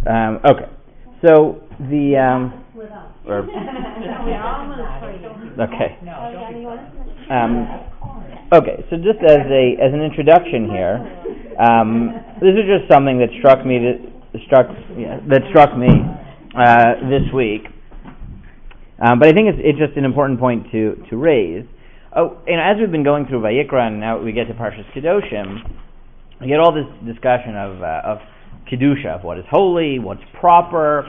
Okay. So the okay. Okay. So just as an introduction here, this is just something that struck me this week. But I think it's just an important point to raise. As we've been going through Vayikra, and now we get to Parshas Kedoshim, we get all this discussion of Kedusha, of what is holy, what's proper,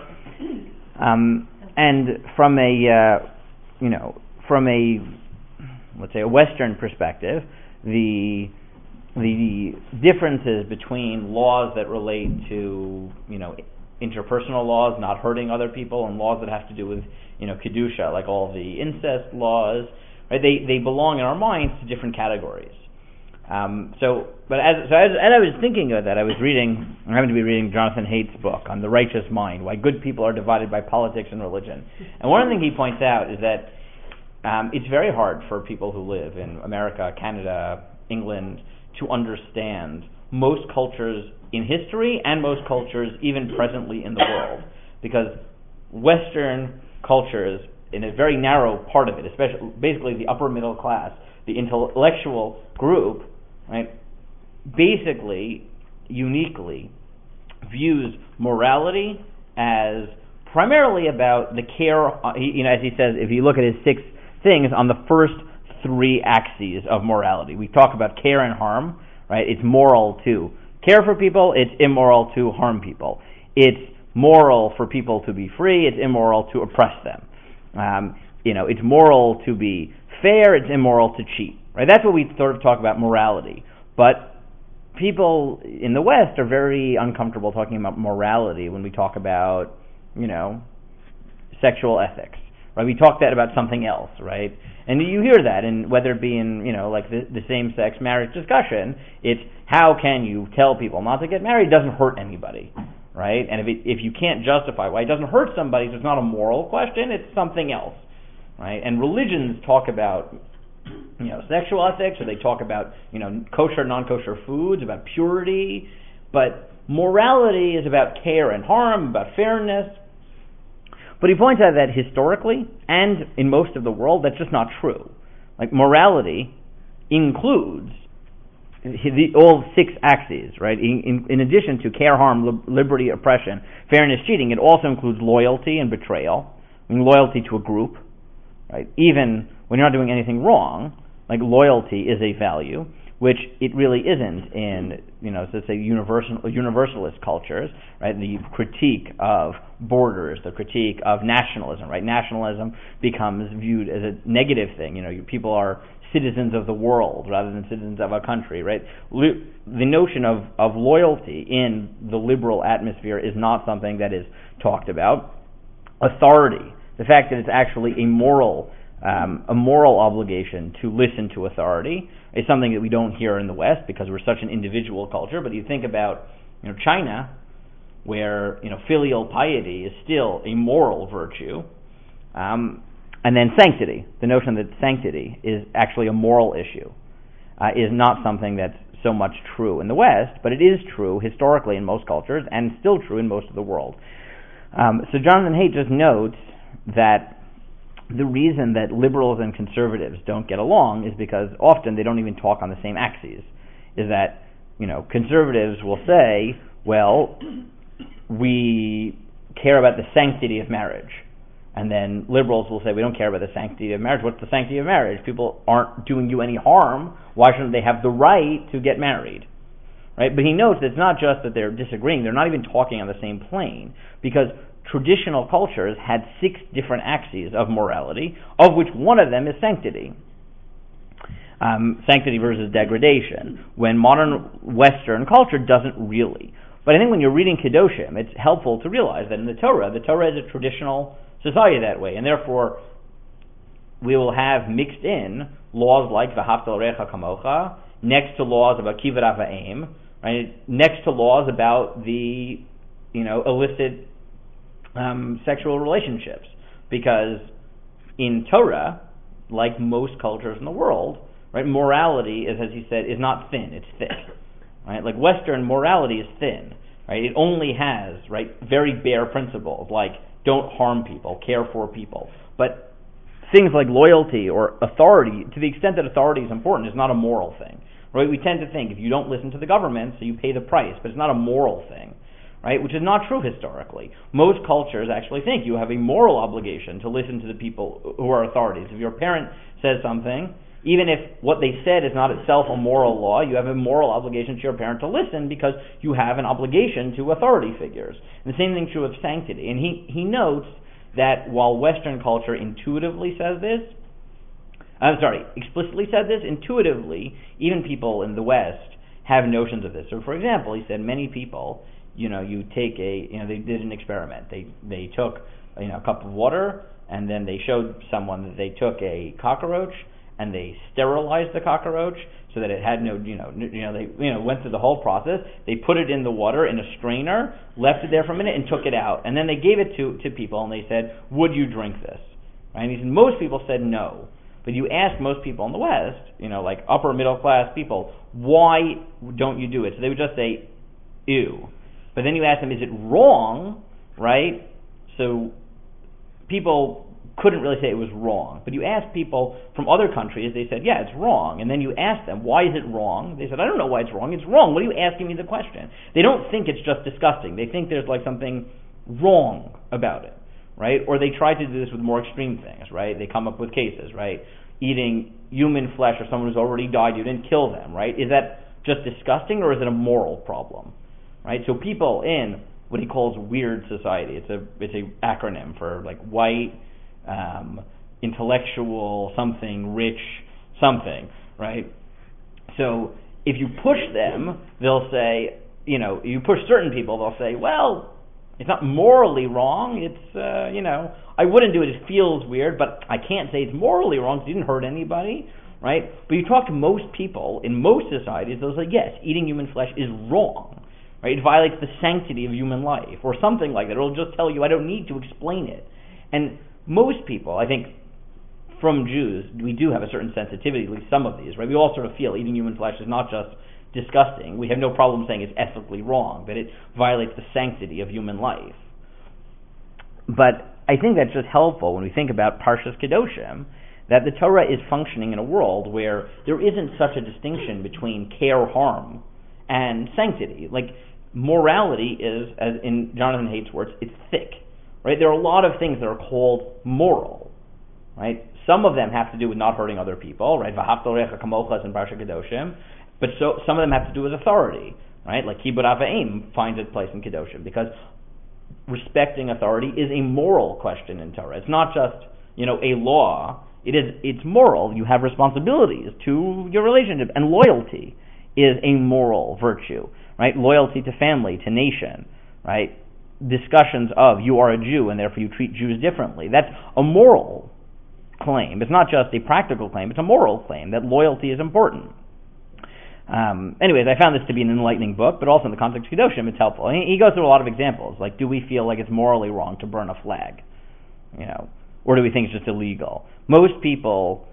and from a let's say a Western perspective, the differences between laws that relate to interpersonal laws, not hurting other people, and laws that have to do with Kedusha, like all the incest laws, right? They belong in our minds to different categories. But as I was thinking of that, I happened to be reading Jonathan Haidt's book on the righteous mind, why good people are divided by politics and religion. And one of the things he points out is that it's very hard for people who live in America, Canada, England, to understand most cultures in history and most cultures even presently in the world, because Western cultures, in a very narrow part of it, especially basically the upper middle class, the intellectual group, right, basically, uniquely views morality as primarily about the care, as he says, if you look at his 6 things, on the first 3 axes of morality. We talk about care and harm, right? It's moral to care for people, it's immoral to harm people. It's moral for people to be free, it's immoral to oppress them. It's moral to be fair, it's immoral to cheat. Right? That's what we sort of talk about morality. But people in the West are very uncomfortable talking about morality when we talk about, sexual ethics. Right? We talk that about something else, right? And you hear that, and whether it be in, like the same-sex marriage discussion, it's how can you tell people not to get married? It doesn't hurt anybody, right? And if you can't justify why it doesn't hurt somebody, so it's not a moral question, it's something else, right? And religions talk about sexual ethics, or they talk about, kosher, non-kosher foods, about purity, but morality is about care and harm, about fairness. But he points out that historically, and in most of the world, that's just not true. Like, morality includes all 6 axes, right? In addition to care, harm, liberty, oppression, fairness, cheating, it also includes loyalty and betrayal. Loyalty to a group, right? Even when you're not doing anything wrong, like loyalty is a value, which it really isn't in, let's say universalist cultures, right? The critique of borders, the critique of nationalism, right? Nationalism becomes viewed as a negative thing. People are citizens of the world rather than citizens of a country, right? The notion of loyalty in the liberal atmosphere is not something that is talked about. Authority, the fact that it's actually a moral obligation to listen to authority, is something that we don't hear in the West because we're such an individual culture. But you think about China, where filial piety is still a moral virtue, and then sanctity, the notion that sanctity is actually a moral issue, is not something that's so much true in the West, but it is true historically in most cultures and still true in most of the world. So Jonathan Haidt just notes that the reason that liberals and conservatives don't get along is because often they don't even talk on the same axes. Is that, conservatives will say, well, we care about the sanctity of marriage. And then liberals will say, we don't care about the sanctity of marriage. What's the sanctity of marriage? People aren't doing you any harm. Why shouldn't they have the right to get married? Right? But he notes that it's not just that they're disagreeing. They're not even talking on the same plane. Because traditional cultures had 6 different axes of morality, of which one of them is sanctity. Sanctity versus degradation, when modern Western culture doesn't really. But I think when you're reading Kedoshim, it's helpful to realize that in the Torah is a traditional society that way, and therefore we will have mixed in laws like V'ahavta l'recha kamocha, next to laws about kivrut v'aim, right? Next to laws about the illicit sexual relationships, because in Torah, like most cultures in the world, right, morality is, as he said, is not thin; it's thick. Right, like Western morality is thin. right? It only has, right, very bare principles like don't harm people, care for people. But things like loyalty or authority, to the extent that authority is important, is not a moral thing, right? We tend to think if you don't listen to the government, so you pay the price, but it's not a moral thing, right? Which is not true historically. Most cultures actually think you have a moral obligation to listen to the people who are authorities. If your parent says something, even if what they said is not itself a moral law, you have a moral obligation to your parent to listen because you have an obligation to authority figures. And the same thing is true of sanctity. And he notes that while Western culture intuitively says this, explicitly said this, intuitively, even people in the West have notions of this. So, for example, he said many people, they did an experiment. They took, a cup of water, and then they showed someone that they took a cockroach and they sterilized the cockroach so that it had they went through the whole process. They put it in the water in a strainer, left it there for a minute, and took it out. And then they gave it to people, and they said, "Would you drink this?" Right? And he said most people said no. But you ask most people in the West, like upper middle class people, why don't you do it? So they would just say, "Ew." But then you ask them, is it wrong? Right? So people couldn't really say it was wrong. But you ask people from other countries, they said, yeah, it's wrong. And then you ask them, why is it wrong? They said, I don't know why it's wrong. It's wrong. What are you asking me the question? They don't think it's just disgusting. They think there's like something wrong about it, right? Or they try to do this with more extreme things, right? They come up with cases, right? Eating human flesh or someone who's already died, you didn't kill them, right? Is that just disgusting or is it a moral problem, right? So people in what he calls weird society, it's a acronym for like white, intellectual, something, rich, something, right? So if you push them, they'll say, you push certain people, they'll say, well, it's not morally wrong, it's, I wouldn't do it, it feels weird, but I can't say it's morally wrong because it didn't hurt anybody, right? But you talk to most people in most societies, they'll say, yes, eating human flesh is wrong, right? It violates the sanctity of human life, or something like that. It'll just tell you, I don't need to explain it. And most people, I think, from Jews, we do have a certain sensitivity, at least some of these, right? We all sort of feel eating human flesh is not just disgusting. We have no problem saying it's ethically wrong, but it violates the sanctity of human life. But I think that's just helpful when we think about Parshas Kedoshim, that the Torah is functioning in a world where there isn't such a distinction between care, harm, and sanctity. Like, morality is, as in Jonathan Haidt's words, it's thick. Right? There are a lot of things that are called moral, right? Some of them have to do with not hurting other people, right? V'ahavta l'orecha kamocha in Parshat Kedoshim, but some of them have to do with authority, right? Like Kibud Av V'Em finds its place in Kedoshim because respecting authority is a moral question in Torah. It's not just a law. It's moral. You have responsibilities to your relationship, and loyalty is a moral virtue, right? Loyalty to family, to nation, right? Discussions of you are a Jew and therefore you treat Jews differently. That's a moral claim. It's not just a practical claim, it's a moral claim that loyalty is important. Anyways, I found this to be an enlightening book, but also in the context of Kedoshim, it's helpful. He goes through a lot of examples, like do we feel like it's morally wrong to burn a flag? Or do we think it's just illegal? Most people,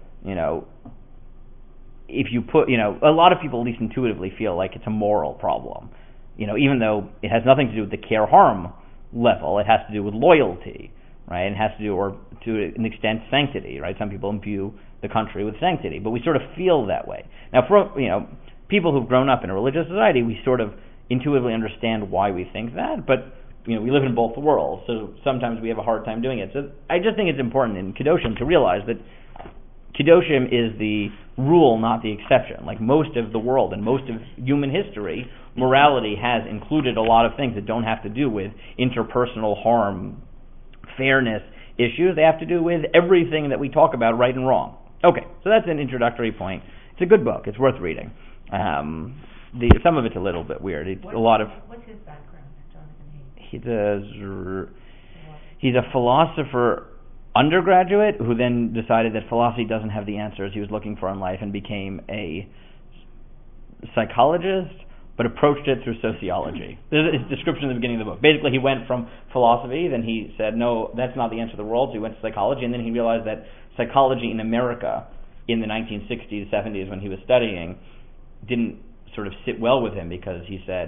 if you put, a lot of people at least intuitively feel like it's a moral problem. Even though it has nothing to do with the care-harm level, it has to do with loyalty, right? It has to do, or to an extent, sanctity, right? Some people imbue the country with sanctity, but we sort of feel that way. Now, for people who've grown up in a religious society, we sort of intuitively understand why we think that, but we live in both worlds, so sometimes we have a hard time doing it. So I just think it's important in Kedoshim to realize that Kedoshim is the rule, not the exception. Like most of the world and most of human history, morality has included a lot of things that don't have to do with interpersonal harm, fairness issues. They have to do with everything that we talk about, right and wrong. Okay, so that's an introductory point. It's a good book. It's worth reading. Some of it's a little bit weird. What's his background, Jonathan Haidt? He's a philosopher undergraduate who then decided that philosophy doesn't have the answers he was looking for in life and became a psychologist, but approached it through sociology. This is his description at the beginning of the book. Basically, he went from philosophy, then he said, no, that's not the answer to the world, so he went to psychology, and then he realized that psychology in America in the 1960s, 70s, when he was studying, didn't sort of sit well with him because he said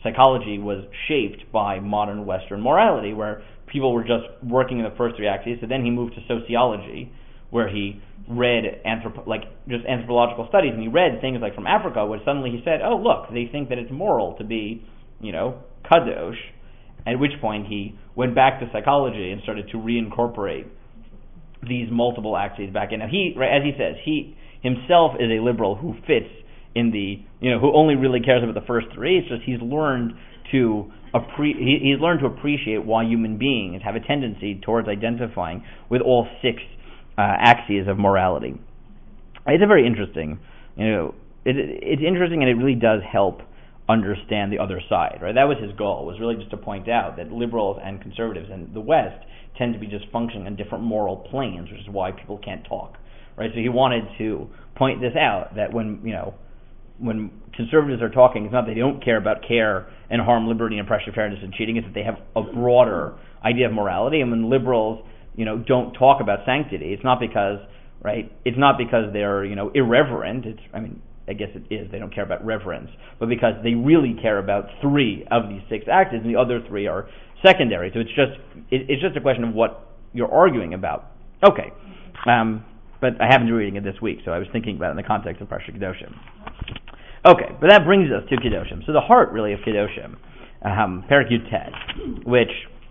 psychology was shaped by modern Western morality, where people were just working in the first three axes. So then he moved to sociology, where he read just anthropological studies, and he read things like from Africa, where suddenly he said, oh, look, they think that it's moral to be, kadosh, at which point he went back to psychology and started to reincorporate these multiple axes back in. Now as he says, he himself is a liberal who fits in the, who only really cares about the first three. It's just he's learned to appreciate why human beings have a tendency towards identifying with all six axes of morality. It's a very interesting, it's interesting, and it really does help understand the other side, right? That was his goal, was really just to point out that liberals and conservatives in the West tend to be just functioning on different moral planes, which is why people can't talk, right? So he wanted to point this out, that when conservatives are talking, it's not that they don't care about care and harm, liberty, and oppression, fairness, and cheating. It's that they have a broader idea of morality. And when liberals, don't talk about sanctity, it's not because they're, irreverent. I guess it is. They don't care about reverence, but because they really care about three of these six axes, and the other three are secondary. So it's just a question of what you're arguing about. Okay. But I happened to be reading it this week, so I was thinking about it in the context of Parshat Kedoshim. Okay, but that brings us to Kedoshim. So the heart, really, of Kedoshim, Perek Yud, which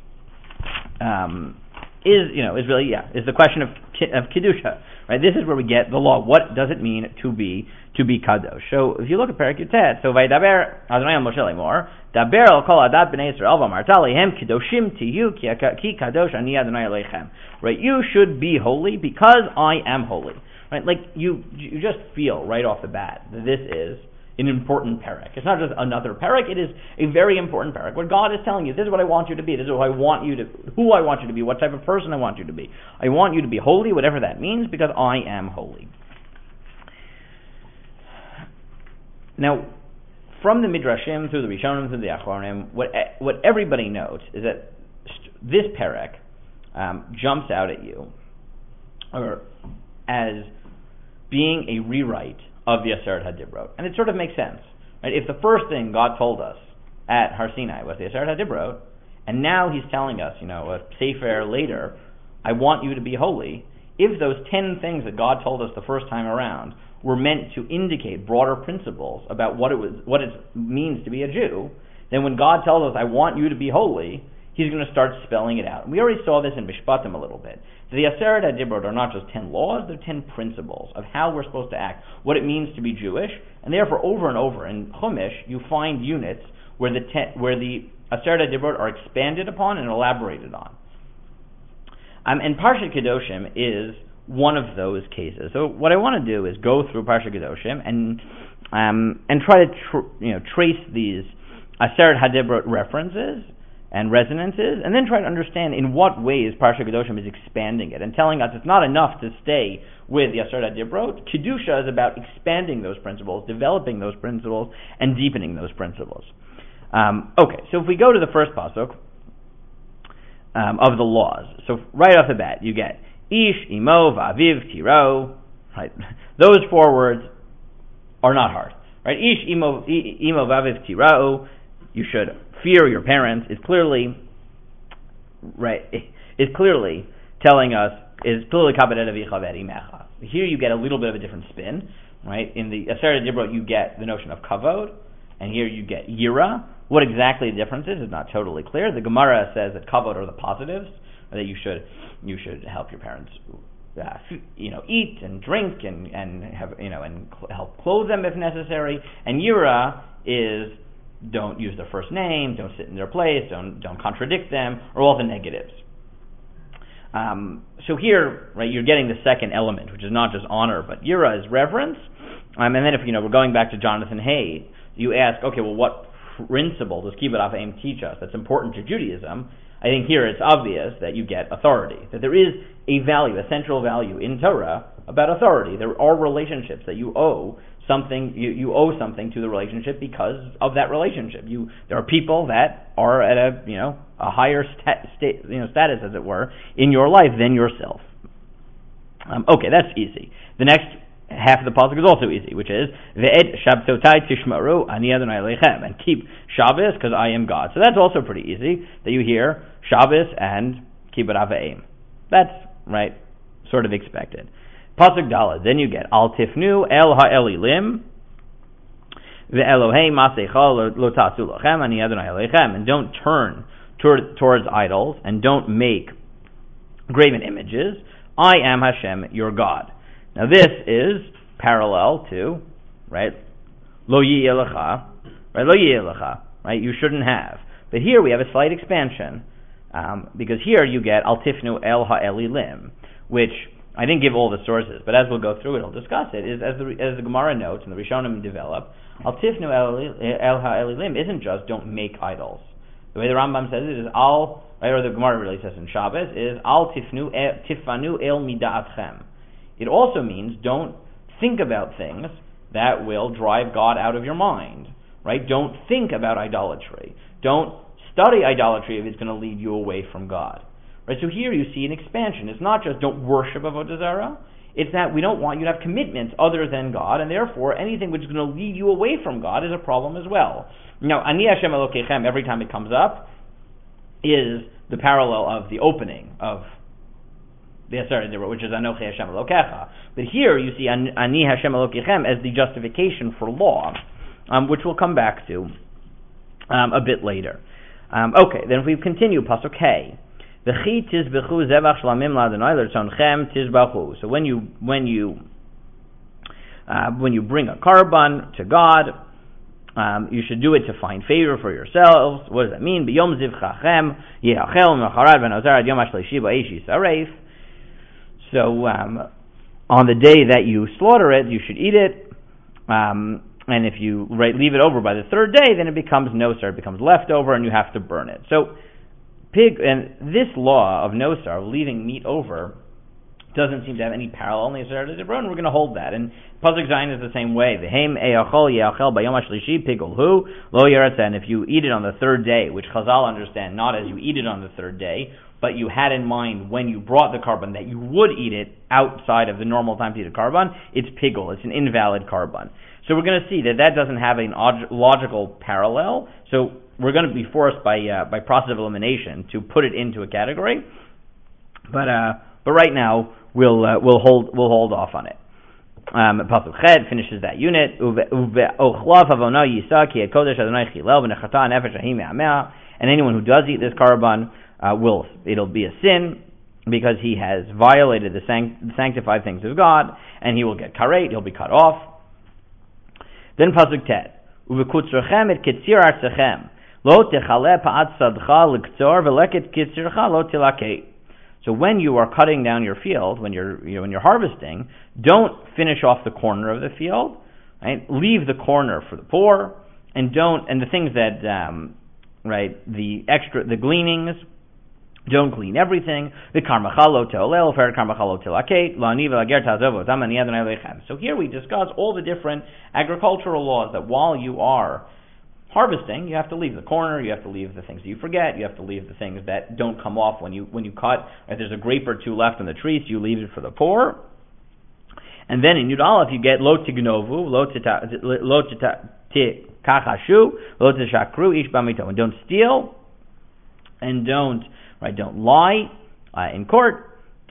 is the question of Kedusha. Right? This is where we get the law. What does it mean to be kadosh? So if you look at Perek Yud, so Vaydaber Adonai al Moshe Lemor, Daber al kol adat bnei Yisrael v'amarta hem kedoshim tiyu ki kadosh ani Adonai Elechem. Right? You should be holy because I am holy. Right? Like you just feel right off the bat that this is an important perek. It's not just another perek, it is a very important perek. What God is telling you, this is what I want you to be, this is who I want you to be, what type of person I want you to be. I want you to be holy, whatever that means, because I am holy. Now, from the Midrashim, through the Rishonim, through the Achronim, what everybody notes is that this perek jumps out at you as being a rewrite of the Aseret HaDibrot. And it sort of makes sense. Right? If the first thing God told us at Har Sinai was the Aseret HaDibrot, and now he's telling us, a Sefer later, I want you to be holy, if those 10 things that God told us the first time around were meant to indicate broader principles about what it means to be a Jew, then when God tells us, I want you to be holy, he's going to start spelling it out. And we already saw this in Mishpatim a little bit. The Aseret HaDibrot are not just 10 laws, they're 10 principles of how we're supposed to act, what it means to be Jewish, and therefore over and over in Chumash you find units where the Aseret HaDibrot are expanded upon and elaborated on. And Parshat Kedoshim is one of those cases. So what I want to do is go through Parshat Kedoshim and try to trace these Aseret HaDibrot references and resonances, and then try to understand in what ways Parshat Kedoshim is expanding it and telling us it's not enough to stay with the Aseret HaDibrot. Kedusha is about expanding those principles, developing those principles, and deepening those principles. Okay, so if we go to the first pasuk of the laws, so right off the bat you get Ish, Imo, Va'aviv, Tiro. Right, those 4 words are not hard. Right, Ish, Imo, Va'aviv, Tiro. You should fear your parents is clearly telling us is clearly kabed avicha ve'imecha. Here you get a little bit of a different spin, right? In the Aseret HaDibrot you get the notion of kavod, and here you get yira. What exactly the difference is not totally clear. The Gemara says that kavod are the positives, or that you should help your parents, eat and drink and have and help clothe them if necessary. And yira is don't use their first name, don't sit in their place, don't contradict them, or all the negatives. So here, right, you're getting the second element, which is not just honor, but yira is reverence. And then if we're going back to Jonathan Hay, you ask, okay, well, what principle does Kibbud Av V'Em teach us that's important to Judaism? I think here it's obvious that you get authority, that there is a value, a central value in Torah about authority. There are relationships that you owe something. You owe something to the relationship because of that relationship. There are people that are at a higher status, as it were, in your life than yourself. Okay, that's easy. The next half of the pasuk is also easy, which is Ve'et Shabtotai Tishmaru Ani Adonai Elechem, and keep Shabbos because I am God. So that's also pretty easy that you hear Shabbos and Kibbut Avayim. That's right, sort of expected. Pasuk Daled, then you get Al Tifnu El Ha'elilim Ve'Elohei Masecha Lo Tasu Lochem Ani Adonai Elechem, and don't turn towards idols and don't make graven images. I am Hashem, your God. Now this is parallel to, right, Lo Yi'elecha, right, Lo Yi'elecha, right, you shouldn't have. But here we have a slight expansion, because here you get Al Tifnu El Ha'elilim, which I didn't give all the sources, but as we'll go through it, I'll discuss it, is as the Gemara notes and the Rishonim develop, Al Tifnu El Ha'elilim isn't just don't make idols. The way the Rambam says it is Al, right, or the Gemara really says in Shabbos, is Al Tifanu El Mida'atchem. It also means don't think about things that will drive God out of your mind, right? Don't think about idolatry. Don't study idolatry if it's going to lead you away from God, right? So here you see an expansion. It's not just don't worship Avodah Zarah. It's that we don't want you to have commitments other than God, and therefore anything which is going to lead you away from God is a problem as well. Now, Ani Hashem Elokechem, every time it comes up, is the parallel of the opening of the Aseret Dibra, which is Anochi Hashem Elokecha. But here you see Ani Hashem Elokechem as the justification for law, which we'll come back to a bit later. Okay, then if we continue, Pasuk Hey. So when you bring a korban to God, you should do it to find favor for yourselves. What does that mean? So on the day that you slaughter it, you should eat it. And if you leave it over by the third day, then it becomes nosar, it becomes leftover, and you have to burn it. So and this law of nosar, leaving meat over, doesn't seem to have any parallel in the Aseret Dibra, and we're going to hold that. And Pasuk Zayin is the same way. And if you eat it on the third day, which Chazal understand not as you eat it on the third day, but you had in mind when you brought the korban that you would eat it outside of the normal time to eat a korban, it's pigul. It's an invalid korban. So we're going to see that doesn't have a logical parallel. So we're going to be forced by process of elimination to put it into a category. But right now we'll hold off on it. Pasuk Ched finishes that unit. And anyone who does eat this korban it'll be a sin because he has violated the sanctified things of God, and he will get karet. He'll be cut off. Then Pasuk Tet. Uvekutzrechem et kitzir artzechem lo techale pa'at sadcha l'ktzor v'leket kitzircha lo tilakei. So when you are cutting down your field, when you're harvesting, don't finish off the corner of the field. Right? Leave the corner for the poor, and the things that the gleanings. Don't glean everything. So here we discuss all the different agricultural laws that while you are harvesting, you have to leave the corner, you have to leave the things that you forget, you have to leave the things that don't come off when you cut. If there's a grape or two left on the tree, so you leave it for the poor. And then in Yud Aleph you get lo tignovu, lo tikachashu, lo tishakru ish bamito, and don't steal, and don't lie in court,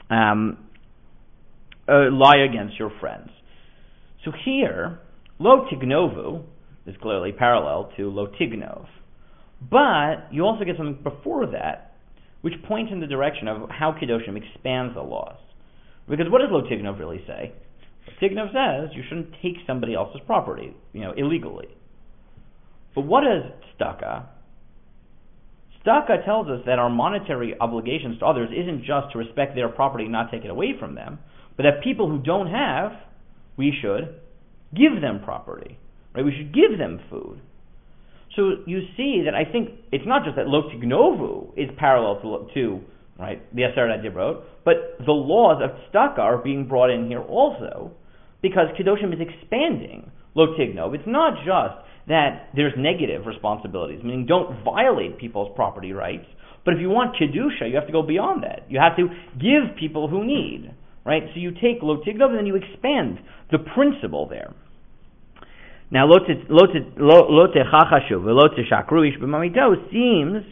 lie against your friends. So here, lo tignovu is clearly parallel to lo tignov. But you also get something before that, which points in the direction of how Kedoshim expands the laws. Because what does lo tignov really say? Lo tignov says you shouldn't take somebody else's property, illegally. But what is tzedakah? Tzedakah tells us that our monetary obligations to others isn't just to respect their property and not take it away from them, but that people who don't have, we should give them property. Right? We should give them food. So you see that I think it's not just that lo tignovu is parallel to the Aseret Dibra, but the laws of tzedakah are being brought in here also, because Kedoshim is expanding lo tignov. It's not just that there's negative responsibilities, meaning don't violate people's property rights, but if you want Kedusha, you have to go beyond that. You have to give people who need. right? So you take lo tignov and then you expand the principle there. Now, lo techachashu v'lo teshakru ish b'mamito seems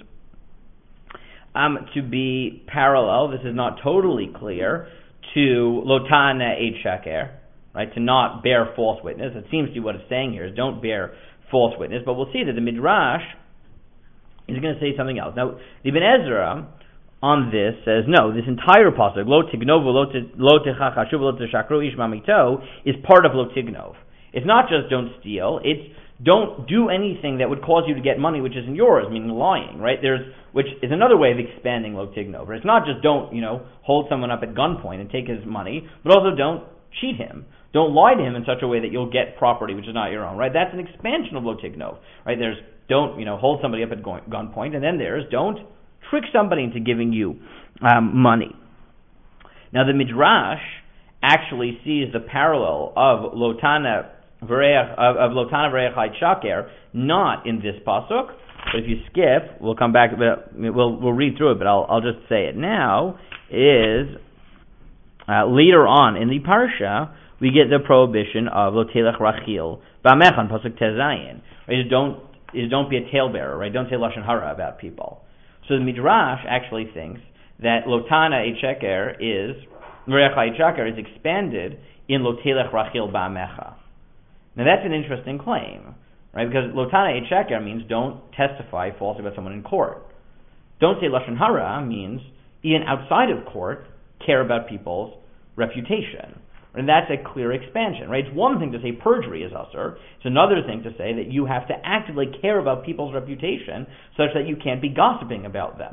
to be parallel. This is not totally clear to lotana eid shaker, right? To not bear false witness. It seems to be what it's saying here is don't bear false witness. But we'll see that the Midrash is going to say something else. Now, the Ibn Ezra on this says no. This entire pasuk lo tignov lo techachashu v'lo teshakru ish b'mamito is part of lo tignov. It's not just don't steal, it's don't do anything that would cause you to get money which isn't yours, meaning lying, right? Which is another way of expanding lo tignov. It's not just don't, hold someone up at gunpoint and take his money, but also don't cheat him. Don't lie to him in such a way that you'll get property which is not your own, right? That's an expansion of lo tignov, right? There's don't, hold somebody up at gunpoint, and then there's don't trick somebody into giving you money. Now the Midrash actually sees the parallel of Lotana V'reich Eid Shaker not in this pasuk. But if you skip, we'll come back. We'll read through it, but I'll just say it now. Is later on in the parsha we get the prohibition of Lo Telech Rachil B'Amechan pasuk Tezayin. Right? Don't be a talebearer. Right? Don't say lashon hara about people. So the Midrash actually thinks that Lotana Eid Shaker is V'reich Eid Shaker is expanded in Lo Telech Rachil B'Amecha. Now that's an interesting claim, right? Because Lotana Eid Shaker means don't testify falsely about someone in court. Don't say lashon hara means even outside of court care about people's reputation. And that's a clear expansion, right? It's one thing to say perjury is usur. It's another thing to say that you have to actively care about people's reputation such that you can't be gossiping about them.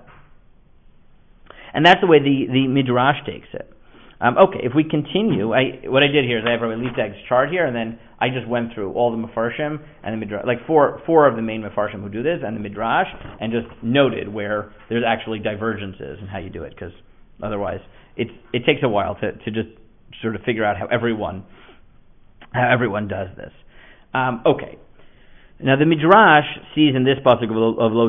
And that's the way the Midrash takes it. Okay, if we continue, what I did here is I have Rabbi Liebtag's chart here, and then I just went through all the Mefarshim and the Midrash, like four of the main Mefarshim who do this, and the Midrash, and just noted where there's actually divergences in how you do it, because otherwise it takes a while to just sort of figure out how everyone does this. Okay, now the Midrash sees in this pasuk of Lo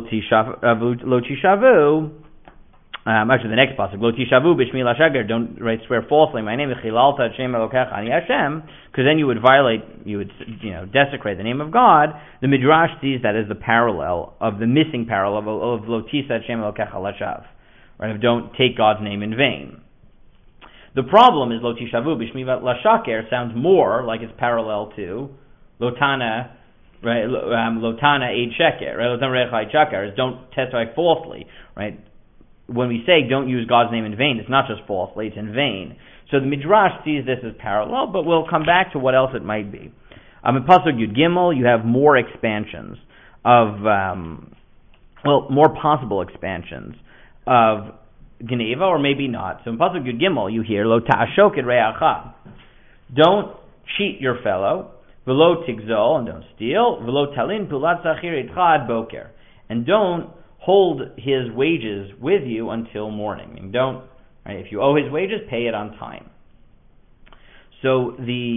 Tishavu. Actually, the next pasuk, Lo tishavu b'shmi l'shager, don't swear falsely. My name is Chilalta Hashem Elokecha Ani Hashem, because then you would desecrate the name of God. The Midrash sees that as the parallel of the missing parallel of Lo tisa Hashem Elokecha l'shav, right? Of don't take God's name in vain. The problem is Lo tishavu b'shmi l'shaker sounds more like it's parallel to Lotana, right? Lotana Eid Sheker, right? Lotana Reich Eid Sheker is don't testify falsely, right? When we say don't use God's name in vain, it's not just falsely, it's in vain. So the Midrash sees this as parallel, but we'll come back to what else it might be. In Pasuk Yud Gimel, you have more expansions of, more possible expansions of Geneva, or maybe not. So in Pasuk Yud Gimel, you hear, Lo ta'ashok et re'acha. Don't cheat your fellow. V'lo tigzol, and don't steal. V'lo talin pulat zachir etcha ad boker. And don't hold his wages with you until morning. And don't, right, if you owe his wages, pay it on time. So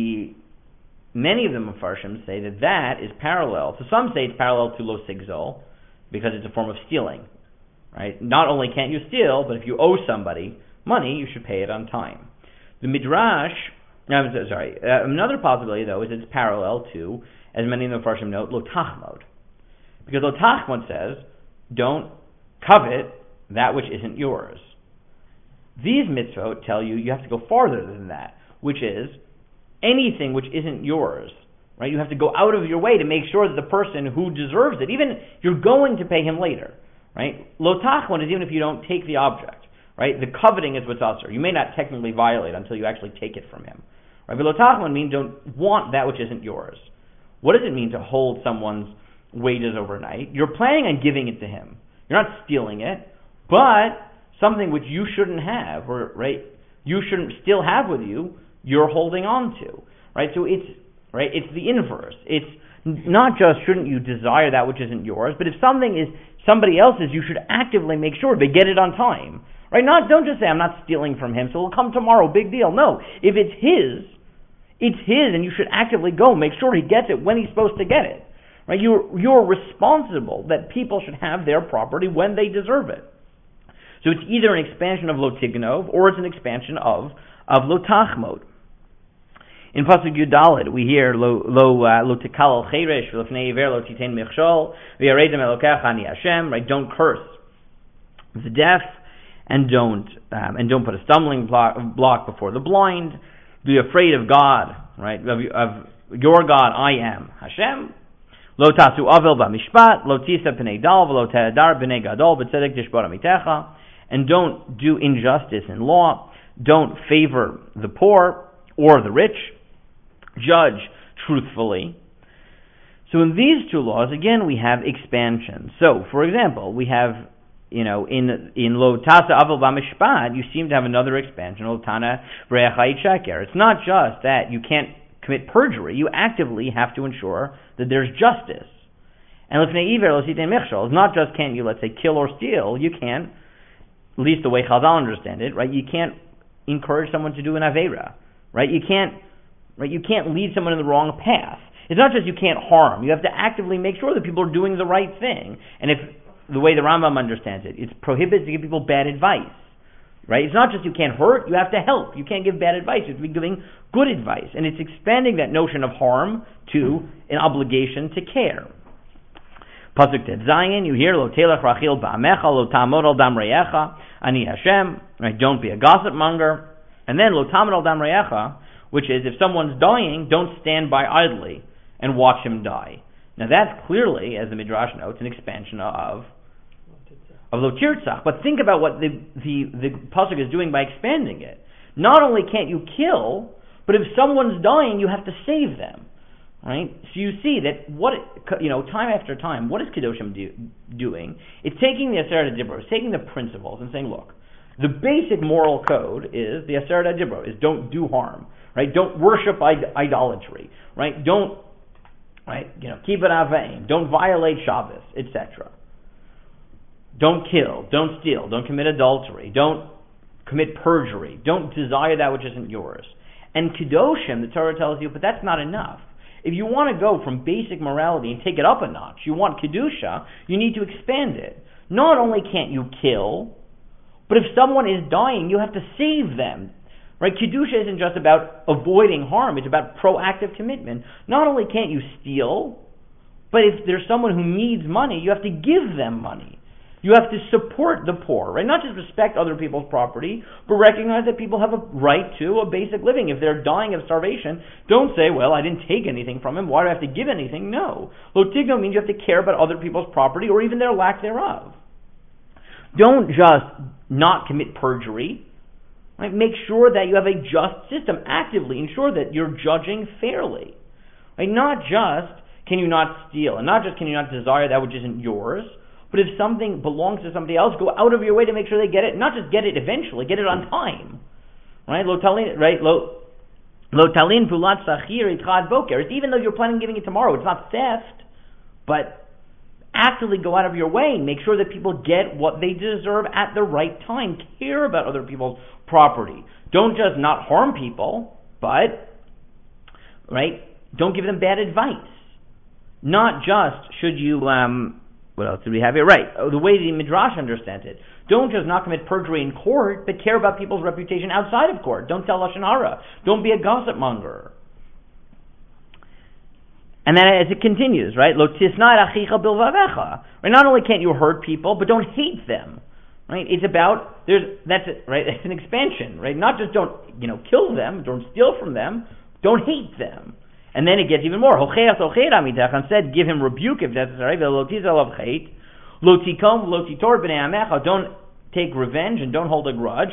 many of the Mefarshim say that is parallel. So some say it's parallel to lo sigzol, because it's a form of stealing. Right? Not only can't you steal, but if you owe somebody money, you should pay it on time. The Midrash, another possibility though is it's parallel to, as many of the Mefarshim note, lo tachmod. Because lo tachmod says, don't covet that which isn't yours. These mitzvot tell you have to go farther than that, which is anything which isn't yours. Right? You have to go out of your way to make sure that the person who deserves it, even you're going to pay him later. Right? Lo tachmon is even if you don't take the object. Right? The coveting is what's usur. You may not technically violate until you actually take it from him. Right? But lo tachmon means don't want that which isn't yours. What does it mean to hold someone's wages overnight? You're planning on giving it to him. You're not stealing it, but something which you shouldn't have, or you shouldn't still have with you, you're holding on to. Right? So it's the inverse. It's not just shouldn't you desire that which isn't yours, but if something is somebody else's, you should actively make sure they get it on time. Right? Don't just say I'm not stealing from him, so it'll come tomorrow, big deal. No. If it's his, and you should actively go make sure he gets it when he's supposed to get it. Right? You're responsible that people should have their property when they deserve it. So it's either an expansion of lo tignov, or it's an expansion of of lo tachmod. In pasuk Yudalid, we hear lo tikal al cheresh v'lefnei iver lo titen michshol v'yaredem elokecha ani Hashem. Right? Don't curse the deaf, and don't put a stumbling block before the blind. Be afraid of God, right? Of your God, I am Hashem. Lo tasu avel b'mishpat, lo tisa p'nei dal, v'lo tehadar b'nei gadol, b'tzedek tishbor amitecha. And don't do injustice in law. Don't favor the poor or the rich. Judge truthfully. So in these two laws, again, we have expansion. So, for example, we have, in lo tasa avel b'mishpat, you seem to have another expansion. Lo tana v'recha sheker. It's not just that you can't commit perjury. You actively have to ensure that there's justice. And lefnei iver lo titen michshol. It's not just can't you, let's say, kill or steal. You can't, at least the way Chazal understand it, right? You can't encourage someone to do an aveira, right? You can't lead someone in the wrong path. It's not just you can't harm. You have to actively make sure that people are doing the right thing. And if the way the Rambam understands it, it's prohibited to give people bad advice, right? It's not just you can't hurt. You have to help. You can't give bad advice. You have to be giving good advice. And it's expanding that notion of harm to an obligation to care. Pasuk Tet Zayin, you hear lo telach rachil ba'amecha lo ta'amod al dam reyecha ani Hashem. Right? Don't be a gossip monger. And then lo ta'amod al dam reyecha, which is if someone's dying, don't stand by idly and watch him die. Now that's clearly, as the Midrash notes, an expansion of lo tirtzach. But think about what the pasuk is doing by expanding it. Not only can't you kill, but if someone's dying, you have to save them. Right? So you see that time after time, what is Kedoshim doing? It's taking the Aseret HaDibros, it's taking the principles and saying, look, the basic moral code is the Aseret HaDibros, is don't do harm, right? Don't worship idolatry, right? Don't, keep it avaim, don't violate Shabbos, etc. Don't kill, don't steal, don't commit adultery, don't commit perjury, don't desire that which isn't yours. And Kedoshim, the Torah tells you, but that's not enough. If you want to go from basic morality and take it up a notch, you want Kedusha, you need to expand it. Not only can't you kill, but if someone is dying, you have to save them. Right? Kedusha isn't just about avoiding harm, it's about proactive commitment. Not only can't you steal, but if there's someone who needs money, you have to give them money. You have to support the poor, right? Not just respect other people's property, but recognize that people have a right to a basic living. If they're dying of starvation, don't say, well, I didn't take anything from him, why do I have to give anything? No. Lo tigno means you have to care about other people's property or even their lack thereof. Don't just not commit perjury. Right? Make sure that you have a just system. Actively ensure that you're judging fairly. Right? Not just can you not steal, and not just can you not desire that which isn't yours, but if something belongs to somebody else, go out of your way to make sure they get it. Not just get it eventually, get it on time. Right? Lo talin pulat sachir itchad boker. Even though you're planning on giving it tomorrow, it's not theft, but actively go out of your way and make sure that people get what they deserve at the right time. Care about other people's property. Don't just not harm people, but don't give them bad advice. Not just should you what else did we have here? Right. The way the Midrash understands it. Don't just not commit perjury in court, but care about people's reputation outside of court. Don't tell Lashon Hara. Don't be a gossip monger. And then as it continues, right? Lo tisna et achicha bilvavecha. Right? Not only can't you hurt people, but don't hate them. Right? It's about that's it, right? It's an expansion, right? Not just don't kill them, don't steal from them, don't hate them. And then it gets even more. Instead, give him rebuke if necessary. Don't take revenge and don't hold a grudge.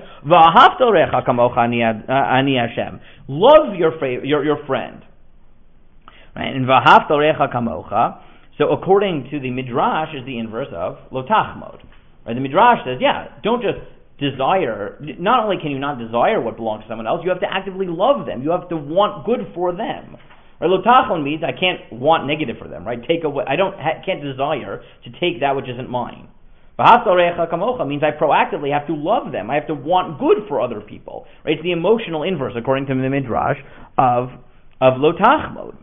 Love your friend. Right? And so according to the Midrash is the inverse of lo tachmod. Right? The Midrash says, don't just desire. Not only can you not desire what belongs to someone else, you have to actively love them. You have to want good for them. Right, lo tachon means I can't want negative for them. Right, take away. I can't desire to take that which isn't mine. V'ahavta l'reacha kamocha means I proactively have to love them. I have to want good for other people. Right, it's the emotional inverse, according to the Midrash, of lo tachmod.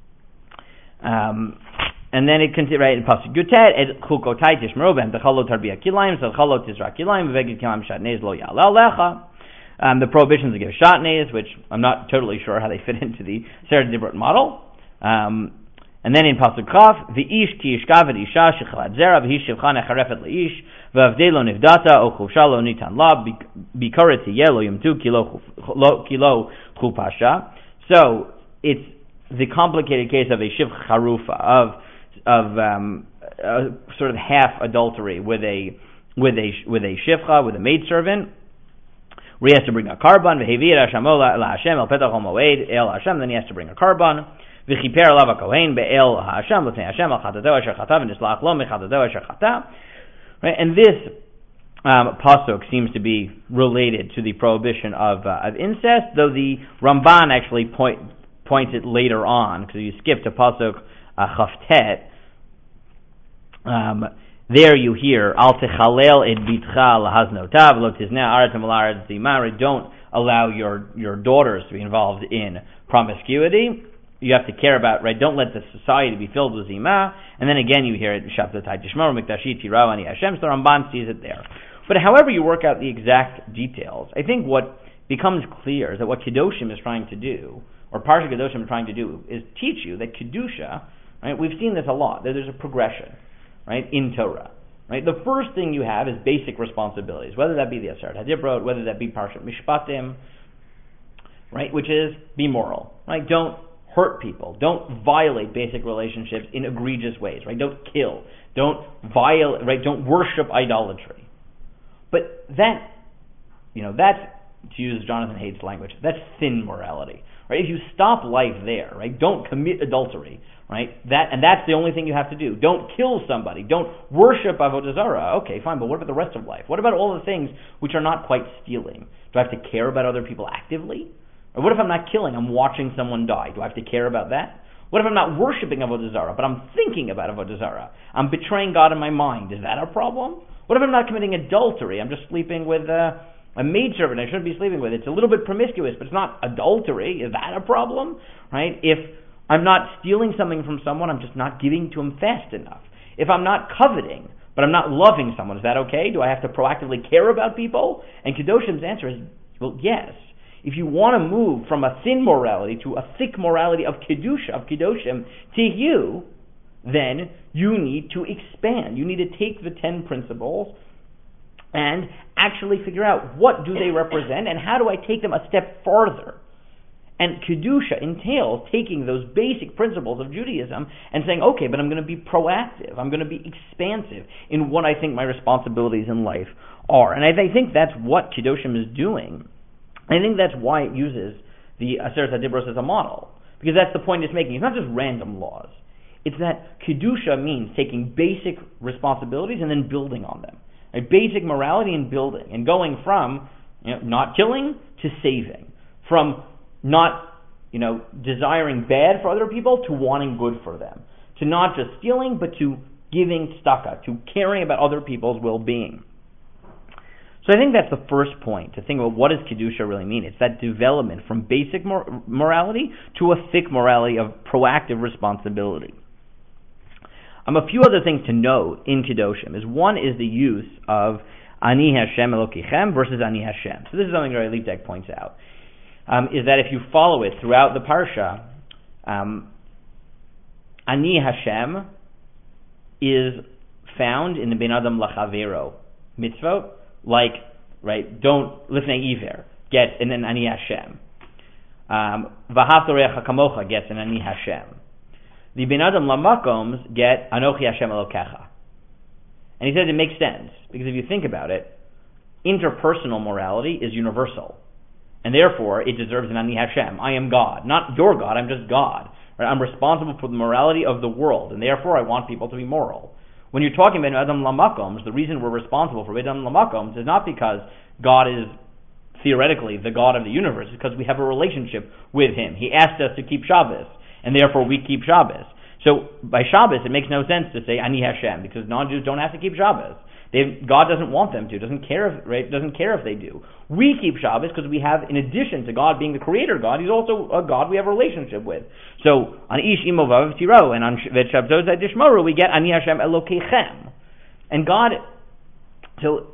And then it continues, right, in pasuk Yutet, et chukotai tishmeru b'hem techalo tarbiyah kilayim, techalo tizra kilayim, v'vegid kilayim shatnez lo ya'ala alecha. The prohibitions against shatnez, which I'm not totally sure how they fit into the Aseret Dibrot model. And then in Pasuk Chaf, v'ish ki yishkav isha shechalad zera v'hi shivcha necharefet leish v'avdei lo nivdata o chuvsha lo nitan la bikaret tiyeh lo yomtu kilo chupasha. So it's the complicated case of a shivcha charufa, of sort of half adultery with a shivcha, with a maidservant, where he has to bring a carbon, v'hevir hashamo la Hashem el petach hamoed el Hashem, then he has to bring a carbon. V'chiper alav hakohen be'el Hashem l'fnei Hashem al chatateo asher chata v'nislach lo mechatateo asher chata. Right, and this pasuk seems to be related to the prohibition of incest, though the Ramban actually points it later on, because you skip to pasuk Chavtet. There you hear al techalel et bitcha lahaznotav lo tizna aratem alaretz dimari. Don't allow your daughters to be involved in promiscuity. You have to care about, right? Don't let the society be filled with zima. And then again, you hear it in Shabbatai Tishmor Mikdashi Tirao Ani Hashem. So Ramban sees it there. But however you work out the exact details, I think what becomes clear is that what Kedoshim is trying to do, or Parsha Kedoshim is trying to do, is teach you that Kedusha, right? We've seen this a lot. That there's a progression, right, in Torah. Right? The first thing you have is basic responsibilities, whether that be the Aseret HaDibrot, whether that be Parshat Mishpatim, right, which is be moral, right? Don't hurt people. Don't violate basic relationships in egregious ways, right? Don't kill. Don't violate, right? Don't worship idolatry. But that, that's, to use Jonathan Haidt's language, that's thin morality, right? If you stop life there, right? Don't commit adultery, right? That's the only thing you have to do. Don't kill somebody. Don't worship Avodah Zarah. Okay, fine, but what about the rest of life? What about all the things which are not quite stealing? Do I have to care about other people actively? Or what if I'm not killing, I'm watching someone die? Do I have to care about that? What if I'm not worshiping Avodah Zarah, but I'm thinking about Avodah Zarah? I'm betraying God in my mind. Is that a problem? What if I'm not committing adultery? I'm just sleeping with a maidservant I shouldn't be sleeping with. It's a little bit promiscuous, but it's not adultery. Is that a problem? Right? If I'm not stealing something from someone, I'm just not giving to him fast enough. If I'm not coveting, but I'm not loving someone, is that okay? Do I have to proactively care about people? And Kedoshim's answer is, well, yes. If you want to move from a thin morality to a thick morality of Kedusha, of Kedoshim, to you, then you need to expand. You need to take the 10 principles and actually figure out what do they represent and how do I take them a step farther. And Kedusha entails taking those basic principles of Judaism and saying, okay, but I'm going to be proactive. I'm going to be expansive in what I think my responsibilities in life are. And I think that's what Kedoshim is doing. I think that's why it uses the Aseret HaDibros as a model, because that's the point it's making. It's not just random laws. It's that Kedusha means taking basic responsibilities and then building on them. Right? Basic morality and building, and going from not killing to saving, from not desiring bad for other people to wanting good for them, to not just stealing but to giving tzedakah, to caring about other people's well-being. So I think that's the first point, to think about what does Kedusha really mean. It's that development from basic morality to a thick morality of proactive responsibility. A few other things to note in Kedoshim is, one is the use of Ani Hashem Elokechem versus Ani Hashem. So this is something Rabbi Liebtag points out, is that if you follow it throughout the Parsha, Ani Hashem is found in the Ben Adam Lachavero mitzvot, like, right, don't lifnei iver, gets an Ani Hashem. V'ahavta re'echa kamocha gets an Ani Hashem. The Ben Adam Lamakoms get Anochi Hashem Elokecha. And he says it makes sense, because if you think about it, interpersonal morality is universal. And therefore, it deserves an Ani Hashem. I am God. Not your God, I'm just God. Right? I'm responsible for the morality of the world, and therefore I want people to be moral. When you're talking about Adam Lamakoms, the reason we're responsible for Adam Lamakoms is not because God is theoretically the God of the universe, it's because we have a relationship with Him. He asked us to keep Shabbos, and therefore we keep Shabbos. So by Shabbos, it makes no sense to say Ani Hashem, because non-Jews don't have to keep Shabbos. God doesn't want them to. Doesn't care if they do. We keep Shabbos because we have, in addition to God being the Creator God, He's also a God we have a relationship with. So on Ish Imo Vav Tiro and on Shabbat Dishmaru we get Ani Hashem Elokechem, and God. So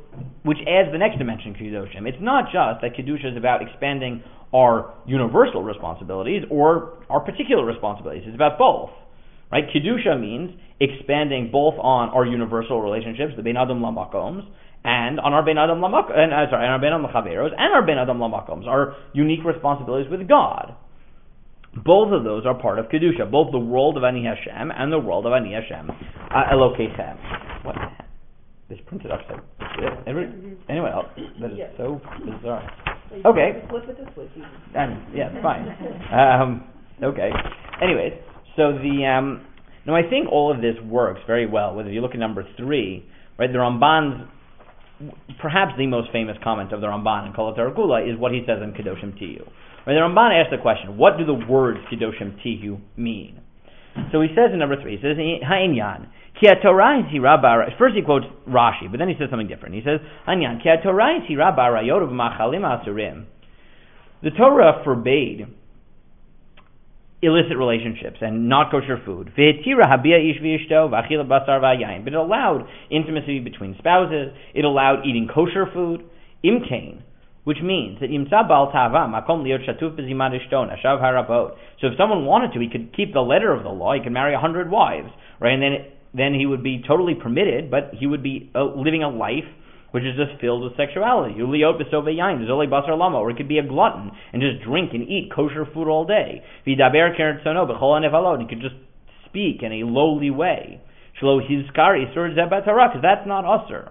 which adds the next dimension of Kedushim. It's not just that Kedusha is about expanding our universal responsibilities or our particular responsibilities. It's about both. Right? Kedusha means expanding both on our universal relationships, the Bein Adam Lamakoms, and on our Bein Adam Lamak, and our Bein Adam Lachaveros, and our Bein Adam Lamakoms, our unique responsibilities with God. Both of those are part of Kedusha, both the world of Ani Hashem and the world of Ani Hashem Elokeichem. What? This printed upside. Anyone else? That is so bizarre. Okay. Yeah, fine. Okay. Anyways, so now I think all of this works very well. Whether you look at number 3, right? The Ramban's perhaps the most famous comment of the Ramban in Kol HaTorah Kula is what he says in Kedoshim Tiyu. Right? The Ramban asks the question, what do the words Kedoshim Tiyu mean? So he says in number 3, he says, Ha'inyan, ki ha-Torah hizhira ba'arayot. First he quotes Rashi, but then he says something different. He says, Ha'inyan, ki ha-Torah hizhira ba'arayot u'b'machalim ha'asurim. The Torah forbade illicit relationships and not kosher food. Ve'etira habia ish v'ishto v'achila basar v'ayayin. But it allowed intimacy between spouses. It allowed eating kosher food. Imkain, which means that imtza bal tava makom liot shatuf b'zimad ishto nashav harabot. So if someone wanted to, he could keep the letter of the law. He could marry 100 wives, right? And then he would be totally permitted, but he would be living a life which is just filled with sexuality. Uliot b'sove yain, zoli basar lama, or he could be a glutton and just drink and eat kosher food all day. V'daber keretzono b'chol hanevalot, he could just speak in a lowly way. Shlo hizkar isur zebat Torah, because that's not usur.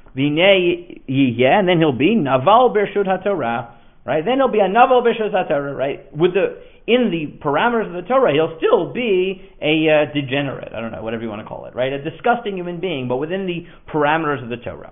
V'nei yiyeh, and then he'll be naval bershut haTorah, right? Then he'll be a naval bershut haTorah, right? In the parameters of the Torah, he'll still be a degenerate, I don't know, whatever you want to call it, right? A disgusting human being, but within the parameters of the Torah.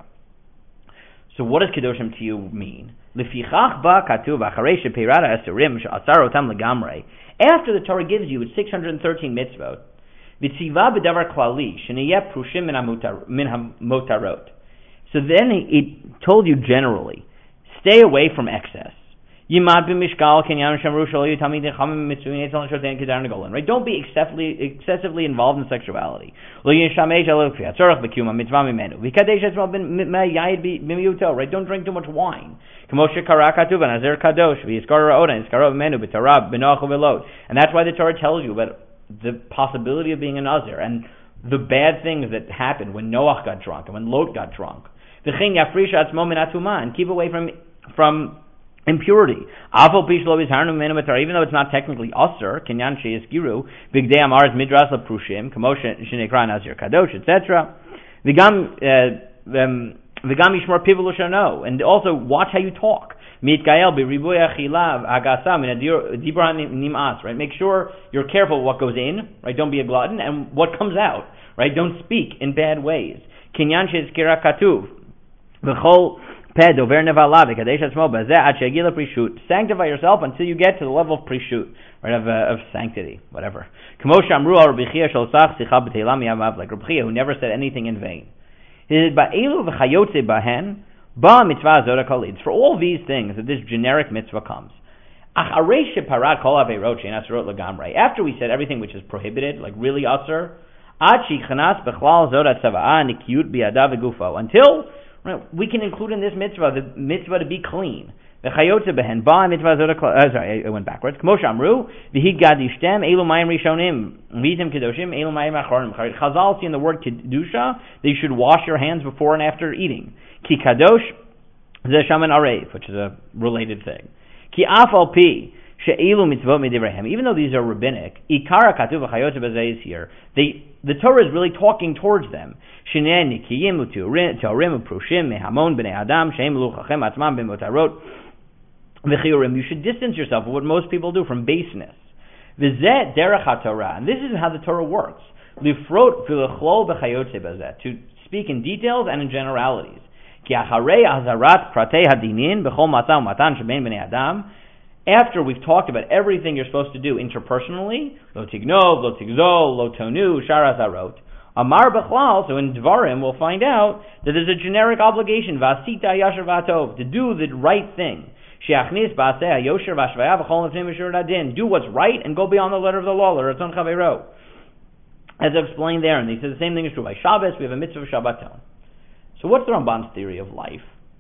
So what does Kedoshim Tiyu mean? Lefichach ba katuv acharei shepeirada asurim she'asar otam legamrei. After the Torah gives you its 613 mitzvot, v'tziva b'davar klali sheniyeh prushim min hamotarot. So then it told you generally, stay away from excess. Yimad b'mishkal kenyan shamru shelo yitamid nechamim mitzuyin etzal shoten kedar negolan. Right? Don't be excessively involved in sexuality. Lo yishamesh elo kfi atzorach b'kiyum mitzvah mimenu. V'kadesh etzmal b'mayayid b'miyuto. Right? Don't drink too much wine. K'moshe kara katuv nazir kadosh v'yiskar ra'oda yiskar b'menu b'torah b'noach u'velot. And that's why the Torah tells you about the possibility of being a nazir and the bad things that happened when Noach got drunk and when Lot got drunk. V'chein yafrish atzmo min atuma, and keep away from impurity. Even though it's not technically usur, kinyan sheyiskiru, bigdei amar is midras laprushim, kamoshe shenekra nazir kadosh, etc. V'gam yishmor pivu l'shano, and also watch how you talk. Mitgael b'ribuy achilav agasa min dibra nimas. Right, make sure you're careful what goes in. Right, don't be a glutton, and what comes out. Right, don't speak in bad ways. Kinyan sheyizkira katuv v'chol. Sanctify yourself until you get to the level of prishut, right, of sanctity, whatever. Like Rabbi Chia, who never said anything in vain. It's for all these things that this generic mitzvah comes. After we said everything which is prohibited, like really usur, until we can include in this mitzvah the mitzvah to be clean. Sorry, I went backwards. Chazal see in the word kedusha that you should wash your hands before and after eating. Ki kadosh zeshaman arev, which is a related thing. Ki afal pi she'elu mitzvot midivrahim. Even though these are rabbinic, ikara katuv v'chayotze b'zeh is here. The Torah is really talking towards them. Shnei nikiyim u'torim u'prushim mehamon b'nei adam she'em luchachem atzmam b'motarot v'chiyurim. You should distance yourself from what most people do, from baseness. V'zeh derech haTorah, and this is how the Torah works. Lifrot v'lechlol b'chayotze b'zeh, to speak in details and in generalities. Ki acharei azarat pratei hadinin b'chol matah u'matan shebein b'nei adam. After we've talked about everything you're supposed to do interpersonally, lo tignov, lo tigzol, lo tonu, shar hazarot, amar b'chlal, so in Dvarim we'll find out that there's a generic obligation, v'asita yasher v'atov, to do the right thing. She'achnis b'aseh yosher v'ashvaya v'chol nefnim v'shur adin, do what's right and go beyond the letter of the law, l'ratzon chaveiro. As I've explained there, and they say the same thing is true by Shabbos, we have a mitzvah of Shabbaton. So what's the Ramban's theory of life?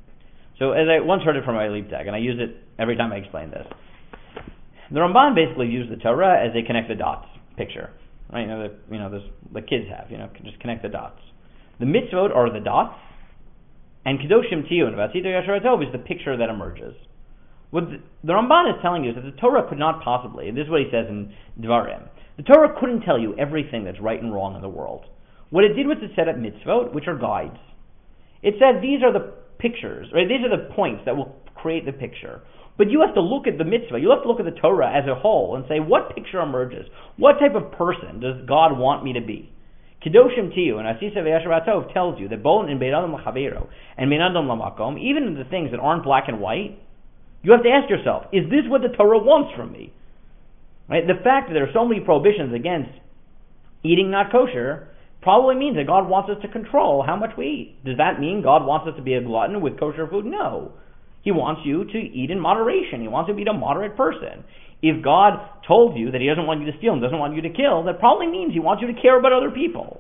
So as I once heard it from my Liebtag, and I use it every time I explain this, the Ramban basically used the Torah as a connect the dots picture, right? The kids have, just connect the dots. The mitzvot are the dots, and Kedoshim Tiyun, V'asita Yasher Tov, is the picture that emerges. What the Ramban is telling you is that the Torah could not possibly, and this is what he says in Dvarim, the Torah couldn't tell you everything that's right and wrong in the world. What it did was it set up mitzvot, which are guides. It said these are the pictures, right? These are the points that will create the picture. But you have to look at the mitzvah, you have to look at the Torah as a whole and say, what picture emerges? What type of person does God want me to be? Kedoshim Tiyu and Asisa V'Yasher Atov tells you that both in Bein Adam L'Chaveiro and Bein Adam L'Makom, even in the things that aren't black and white, you have to ask yourself, is this what the Torah wants from me? Right? The fact that there are so many prohibitions against eating not kosher probably means that God wants us to control how much we eat. Does that mean God wants us to be a glutton with kosher food? No. He wants you to eat in moderation. He wants you to be a moderate person. If God told you that He doesn't want you to steal and doesn't want you to kill, that probably means He wants you to care about other people.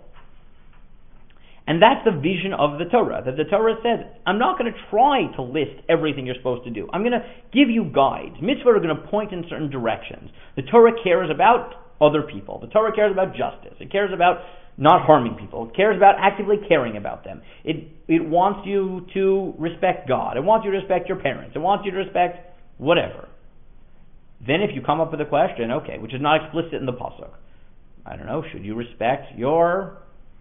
And that's the vision of the Torah, that the Torah says, I'm not going to try to list everything you're supposed to do. I'm going to give you guides. Mitzvot are going to point in certain directions. The Torah cares about other people. The Torah cares about justice. It cares about not harming people. It cares about actively caring about them. It wants you to respect God. It wants you to respect your parents. It wants you to respect whatever. Then if you come up with a question, okay, which is not explicit in the pasuk, I don't know, should you respect your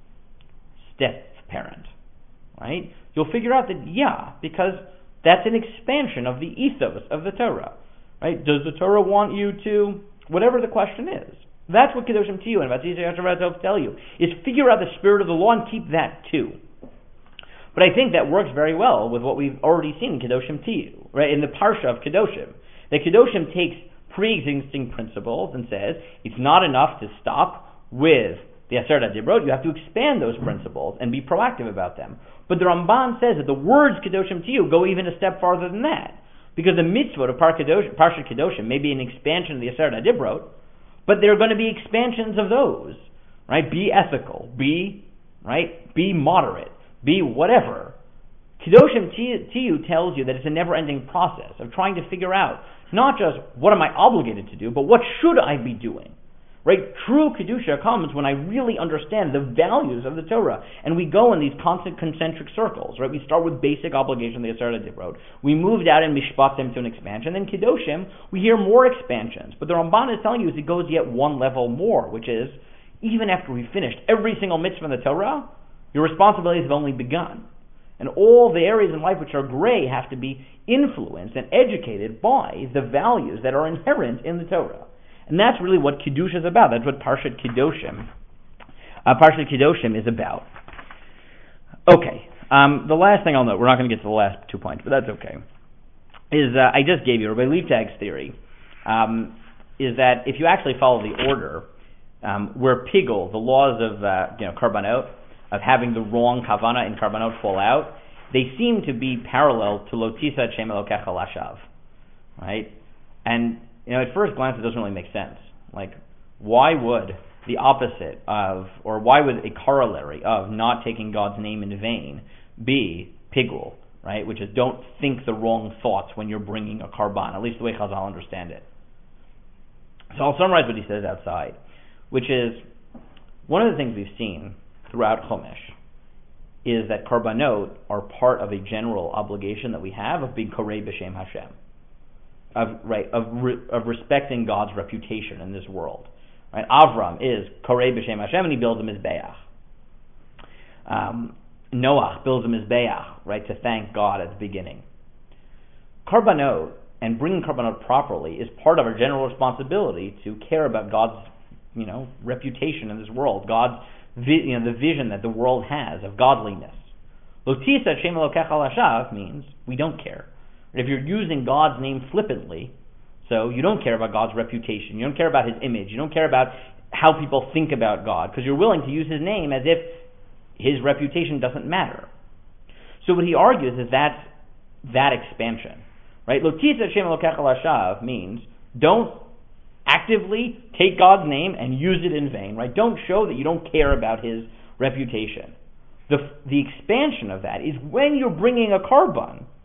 step-parent, right? You'll figure out that, yeah, because that's an expansion of the ethos of the Torah, right? Does the Torah want you to, whatever the question is, that's what Kedoshim Tiyu and V'asita Yasher Tov tell you, is figure out the spirit of the law and keep that too. But I think that works very well with what we've already seen in Kedoshim Tiyu, right? In the Parsha of Kedoshim. That Kedoshim takes pre-existing principles and says it's not enough to stop with the Aseret HaDibrot, you have to expand those principles and be proactive about them. But the Ramban says that the words Kedoshim Tiyu go even a step farther than that. Because the mitzvot of Parsha Kedoshim may be an expansion of the Aseret HaDibrot, but there are going to be expansions of those, right? Be ethical, be moderate, be whatever. Kedoshim Tiyu tells you that it's a never-ending process of trying to figure out not just what am I obligated to do, but what should I be doing, right? True Kedusha comes when I really understand the values of the Torah, and we go in these constant concentric circles, right? We start with basic obligation, the Aseret HaDibrot. We moved out in Mishpatim to an expansion. Then Kedoshim, we hear more expansions. But the Ramban is telling you is it goes yet one level more, which is, even after we've finished every single mitzvah in the Torah, your responsibilities have only begun. And all the areas in life which are gray have to be influenced and educated by the values that are inherent in the Torah. And that's really what Kiddush is about. That's what Parshat Kedoshim is about. Okay, the last thing I'll note, we're not going to get to the last 2 points, but that's okay, is I just gave you, Rabbi Liebtag's theory, is that if you actually follow the order, where Pigul, the laws of Karbanot, of having the wrong kavana in Karbanot fall out, they seem to be parallel to Lo Tisa Shem Elokecha Lashav, right? And at first glance, it doesn't really make sense. Like, why would the opposite of, or why would a corollary of not taking God's name in vain be Pigul, right? Which is don't think the wrong thoughts when you're bringing a karban, at least the way Chazal understand it. So I'll summarize what he says outside, which is, one of the things we've seen throughout Chumash is that karbanot are part of a general obligation that we have of being korei b'shem Hashem. Of respecting God's reputation in this world. Right? Avram is korei b'shem Hashem, and he builds a mizbeach. Noach builds a mizbeach, right, to thank God at the beginning. Karbanot and bringing karbanot properly is part of our general responsibility to care about God's, reputation in this world. God's, the vision that the world has of godliness. Lo tisa Shem Elokecha Lashav means we don't care. If you're using God's name flippantly, so you don't care about God's reputation, you don't care about His image, you don't care about how people think about God, because you're willing to use His name as if His reputation doesn't matter. So what he argues is that expansion, right? Lo tisa Shem Elokecha Lashav means don't actively take God's name and use it in vain, right? Don't show that you don't care about His reputation. The expansion of that is when you're bringing a karban,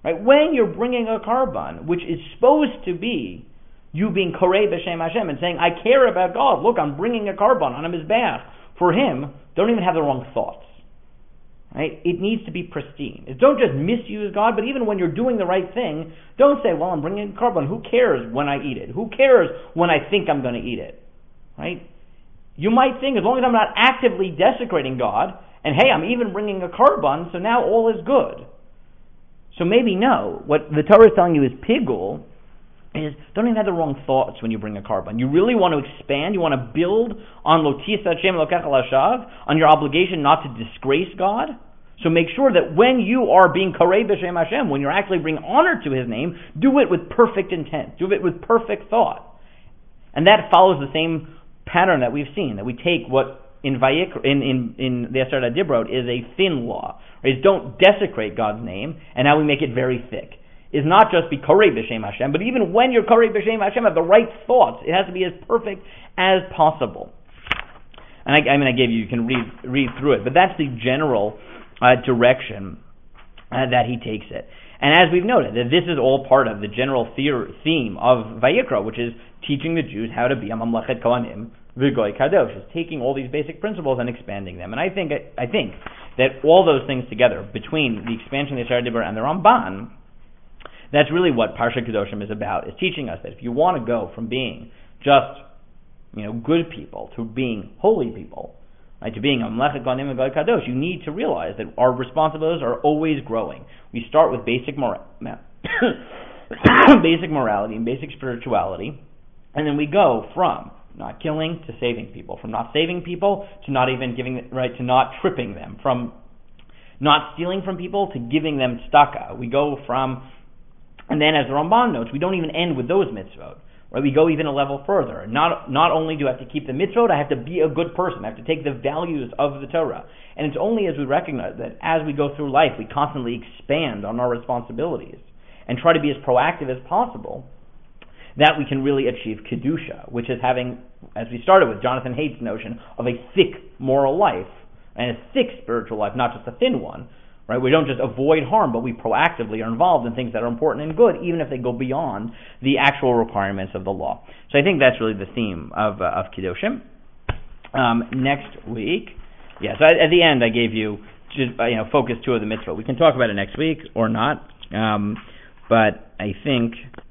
Right? When you're bringing a carbon, which is supposed to be you being korei b'shem Hashem and saying, I care about God. Look, I'm bringing a carbon on a mizbeach for Him. Don't even have the wrong thoughts. Right? It needs to be pristine. Don't just misuse God, but even when you're doing the right thing, don't say, well, I'm bringing a carbon. Who cares when I eat it? Who cares when I think I'm going to eat it? Right? You might think, as long as I'm not actively desecrating God, and hey, I'm even bringing a carbon, so now all is good. So maybe no. What the Torah is telling you is pigul, is don't even have the wrong thoughts when you bring a carbon. You really want to expand, you want to build on lo tisa Hashem elokecha lashav, on your obligation not to disgrace God. So make sure that when you are being korei b'shem Hashem, when you're actually bringing honor to His name, do it with perfect intent, do it with perfect thought. And that follows the same pattern that we've seen, that we take what in the Aseret HaDibrot is a thin law, is don't desecrate God's name, and now we make it very thick. Is not just be korei b'shem Hashem, but even when you're korei b'shem Hashem, have the right thoughts. It has to be as perfect as possible. And I gave you can read through it, but that's the general direction that he takes it. And as we've noted, that this is all part of the general theme of Vayikra, which is teaching the Jews how to be a Mamlechet Kohanim v'Goy Kadosh, is taking all these basic principles and expanding them. And I think that all those things together, between the expansion of the Aseret HaDibrot and the Ramban, that's really what Parsha Kedoshim is about, is teaching us that if you want to go from being just, good people to being holy people, right, to being a Mamlechet Kohanim and Goy Kadosh, you need to realize that our responsibilities are always growing. We start with basic basic morality and basic spirituality, and then we go from not killing to saving people, from not saving people to not even to not tripping them, from not stealing from people to giving them tzedakah. We go from, and then as the Ramban notes, we don't even end with those mitzvot. Right? We go even a level further. Not only do I have to keep the mitzvot, I have to be a good person. I have to take the values of the Torah. And it's only as we recognize that as we go through life, we constantly expand on our responsibilities and try to be as proactive as possible, that we can really achieve Kedusha, which is having, as we started with, Jonathan Haidt's notion of a thick moral life and a thick spiritual life, not just a thin one. Right? We don't just avoid harm, but we proactively are involved in things that are important and good, even if they go beyond the actual requirements of the law. So I think that's really the theme of Kedoshim. Next week, so at the end I gave you just focus 2 of the mitzvah. We can talk about it next week or not, but I think